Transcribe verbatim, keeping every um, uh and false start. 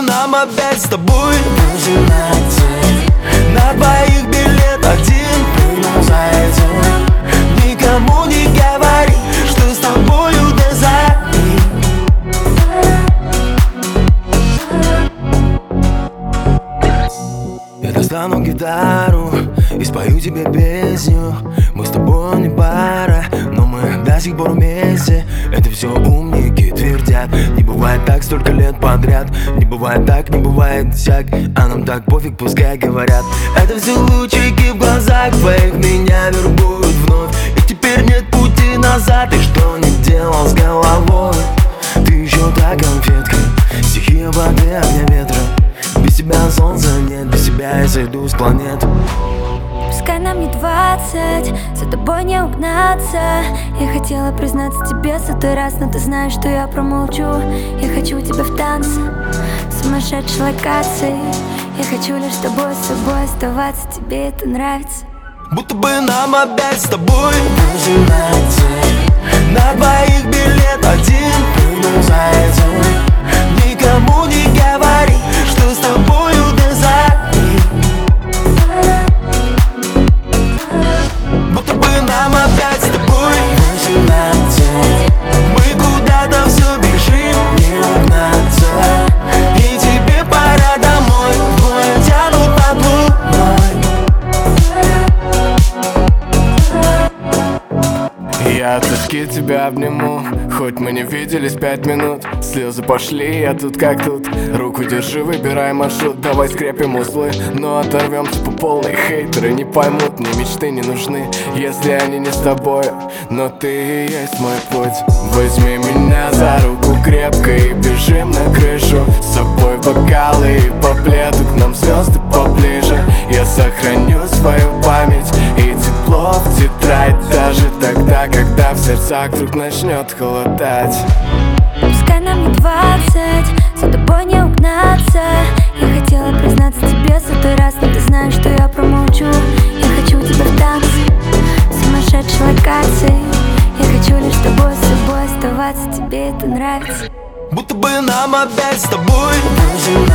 нам опять с тобой восемнадцать. На двоих билет один, прыгнул за этим. Никому не говори, что с тобою до зари. Я достану гитару и спою тебе песню. Мы с тобой не пара, но мы до сих пор вместе. Это все умники твердят. Не бывает так столько лет подряд. Не бывает так, не бывает всяк. А нам так пофиг, пускай говорят. Это все лучики в глазах твоих меня вербуют вновь. И теперь нет пути назад. И что не делал с головой? Ты еще та конфетка, стихия воды, огня, ветра. Без тебя солнца нет, без тебя я сойду с планет. Пускай нам не двадцать, за тобой не угнаться. Я хотела признаться тебе сотый раз, но ты знаешь, что я промолчу. Я хочу тебя в танце, в сумасшедшей локации. Я хочу лишь с тобой, с собой оставаться, тебе это нравится. Будто бы нам опять с тобой восемнадцать. На двоих билет один, прыгнул за этим. Никому не говори, что с тобою до зари. Будто бы нам опять с тобой восемнадцать. Мы куда-то все бежим, не угнаться. И тебе пора домой, двое тянут над луной. Я от тоски тебя обниму, хоть мы не виделись пять минут. Слезы пошли, я тут как тут. Руку держи, выбирай маршрут. Давай скрепим узлы, но оторвемся по полной. Хейтеры не поймут, мне мечты не нужны, если они не с тобой. Но ты и есть мой путь. Возьми меня за руку крепко и бежим на крышу. С собой бокалы и по пледу, к нам звезды поближе. Я сохраню свою память и тепло в тетрадь. Даже тогда, когда в сердцах вдруг начнет холодать. Пускай нам не двадцать, за тобой не угнаться. Я хотела признаться тебе сотый раз, но ты знаешь, что я промолчу. Я хочу тебя в танце, в сумасшедшей локации. Я хочу лишь с тобой, с собой оставаться, тебе это нравится. Будто бы нам опять с тобой восемнадцать.